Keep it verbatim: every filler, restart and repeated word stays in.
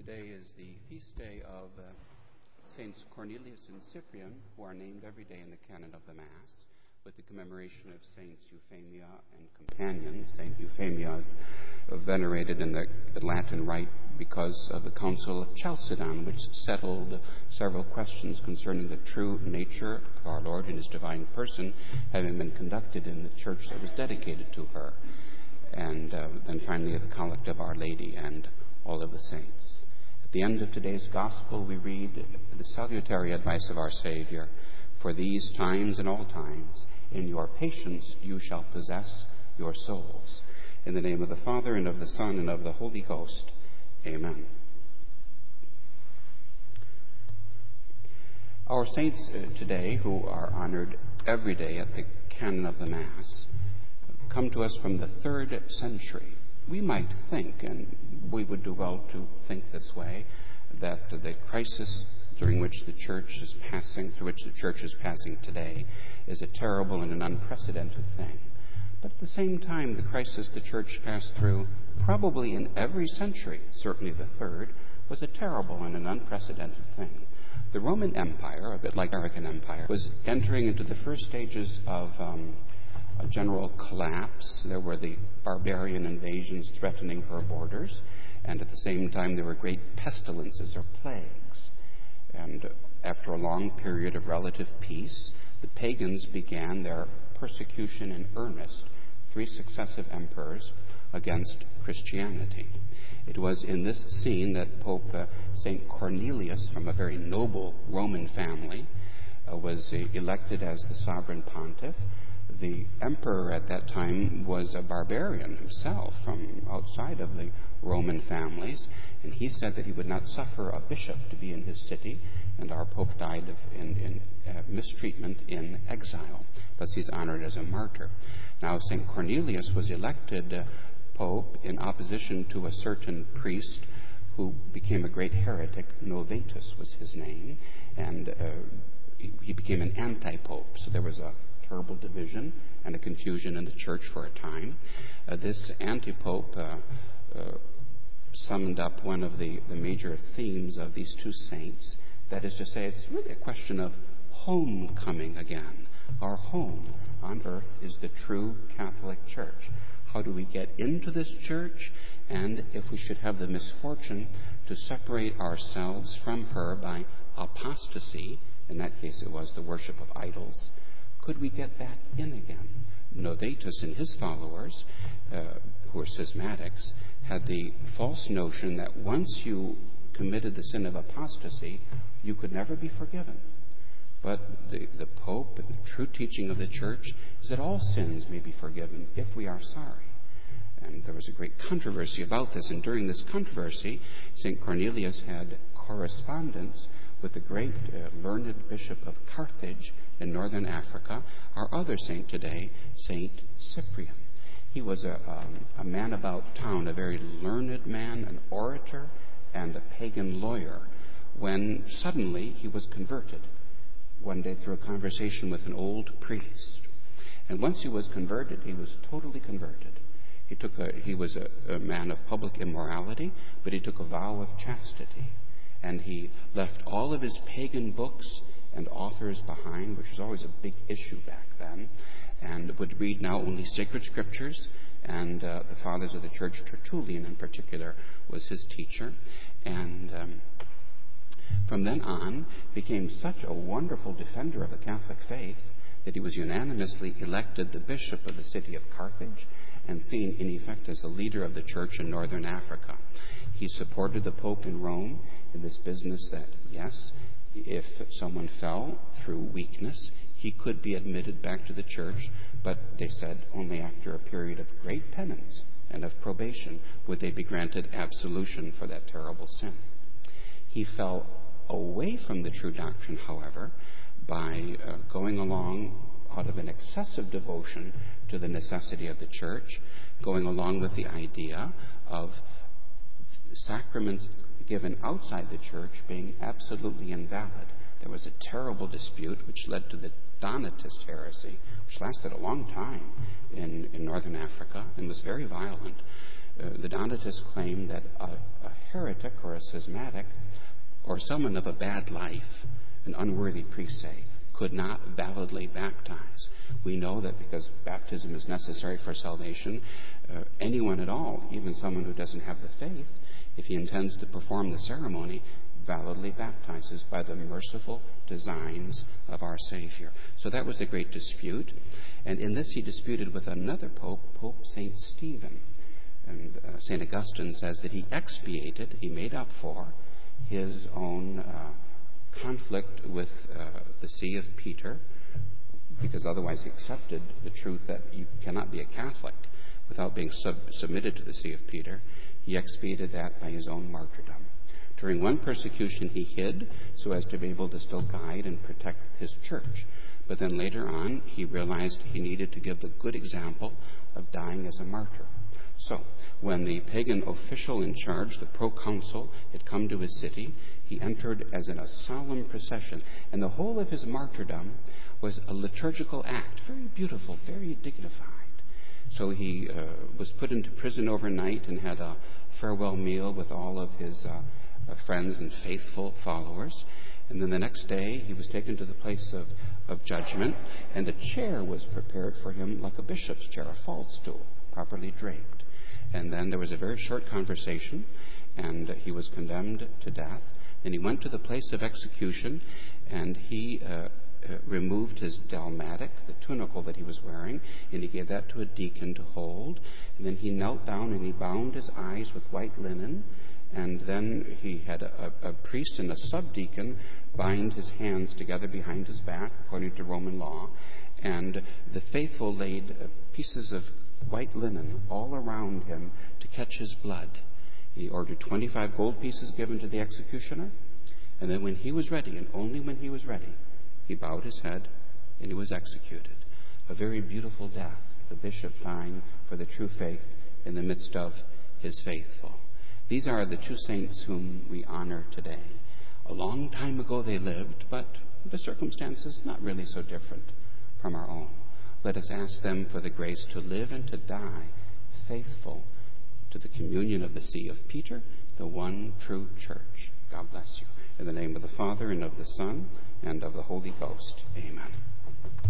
Today is the feast day of uh, Saints Cornelius and Cyprian, who are named every day in the canon of the Mass, with the commemoration of Saints Euphemia and companions. Saint Euphemia is venerated in the Latin Rite because of the Council of Chalcedon, which settled several questions concerning the true nature of our Lord and His divine person, having been conducted in the church that was dedicated to her. And uh, then finally the Collect of Our Lady and all of the saints. At the end of today's Gospel, we read the salutary advice of our Savior: "For these times and all times, in your patience you shall possess your souls." In the name of the Father, and of the Son, and of the Holy Ghost. Amen. Our saints uh, today, who are honored every day at the canon of the Mass, come to us from the third century. We might think, and we would do well to think this way, that the crisis during which the Church is passing, through which the Church is passing today, is a terrible and an unprecedented thing. But at the same time, the crisis the Church passed through, probably in every century, certainly the third, was a terrible and an unprecedented thing. The Roman Empire, a bit like the American Empire, was entering into the first stages of um, a general collapse. There were the barbarian invasions threatening her borders, and at the same time there were great pestilences or plagues. And after a long period of relative peace, the pagans began their persecution in earnest, three successive emperors, against Christianity. It was in this scene that Pope uh, Saint Cornelius, from a very noble Roman family, uh, was uh, elected as the sovereign pontiff. The emperor at that time was a barbarian himself from outside of the Roman families, and he said that he would not suffer a bishop to be in his city, and our Pope died of, in, in uh, mistreatment in exile. Thus he's honored as a martyr. Now Saint Cornelius was elected uh, Pope in opposition to a certain priest who became a great heretic. Novatus was his name, and uh, he, he became an anti-pope. So there was a terrible division and a confusion in the church for a time. Uh, this anti-pope uh, uh, summed up one of the, the major themes of these two saints. That is to say, it's really a question of homecoming again. Our home on earth is the true Catholic Church. How do we get into this church? And if we should have the misfortune to separate ourselves from her by apostasy, in that case it was the worship of idols, could we get back in again? Novatus and his followers, uh, who were schismatics, had the false notion that once you committed the sin of apostasy, you could never be forgiven. But the, the Pope and the true teaching of the Church is that all sins may be forgiven if we are sorry. And there was a great controversy about this, and during this controversy, Saint Cornelius had correspondence with the great uh, learned bishop of Carthage in northern Africa, our other saint today, Saint Cyprian. He was a, um, a man about town, a very learned man, an orator, and a pagan lawyer, when suddenly he was converted one day through a conversation with an old priest. And once he was converted, he was totally converted. He took a, he was a, a man of public immorality, but he took a vow of chastity. And he left all of his pagan books and authors behind, which was always a big issue back then, and would read now only sacred scriptures, and uh, the fathers of the church, Tertullian in particular, was his teacher. And um, from then on, became such a wonderful defender of the Catholic faith that he was unanimously elected the bishop of the city of Carthage and seen in effect as a leader of the church in northern Africa. He supported the Pope in Rome in this business that, yes, if someone fell through weakness, he could be admitted back to the church, but they said only after a period of great penance and of probation would they be granted absolution for that terrible sin. He fell away from the true doctrine, however, by uh, going along out of an excessive devotion to the necessity of the church, going along with the idea of sacraments given outside the church being absolutely invalid. There was a terrible dispute which led to the Donatist heresy, which lasted a long time in, in northern Africa and was very violent. Uh, the Donatists claim that a, a heretic or a schismatic or someone of a bad life, an unworthy priest, say, could not validly baptize. We know that because baptism is necessary for salvation, uh, anyone at all, even someone who doesn't have the faith, if he intends to perform the ceremony, validly baptizes by the merciful designs of our Savior. So that was the great dispute. And in this he disputed with another pope, Pope Saint Stephen. And uh, Saint Augustine says that he expiated, he made up for his own uh, conflict with uh, the See of Peter, because otherwise he accepted the truth that you cannot be a Catholic without being sub- submitted to the See of Peter. He expiated that by his own martyrdom. During one persecution he hid so as to be able to still guide and protect his church. But then later on he realized he needed to give the good example of dying as a martyr. So when the pagan official in charge, the proconsul, had come to his city, he entered as in a solemn procession, and the whole of his martyrdom was a liturgical act, very beautiful, very dignified. So he uh, was put into prison overnight and had a farewell meal with all of his uh, uh, friends and faithful followers. And then the next day he was taken to the place of, of judgment, and a chair was prepared for him like a bishop's chair, a faldstool, properly draped. And then there was a very short conversation, and uh, he was condemned to death. Then he went to the place of execution, and he uh, uh, removed his dalmatic, the tunicle that he was wearing, and he gave that to a deacon to hold. And then he knelt down and he bound his eyes with white linen. And then he had a, a, a priest and a subdeacon bind his hands together behind his back, according to Roman law. And the faithful laid uh, pieces of white linen all around him to catch his blood. He ordered twenty-five gold pieces given to the executioner. And then when he was ready, and only when he was ready, he bowed his head and he was executed. A very beautiful death, the bishop dying for the true faith in the midst of his faithful. These are the two saints whom we honor today. A long time ago they lived, but the circumstances not really so different from our own. Let us ask them for the grace to live and to die faithful to the communion of the See of Peter, the one true church. God bless you. In the name of the Father, and of the Son, and of the Holy Ghost. Amen.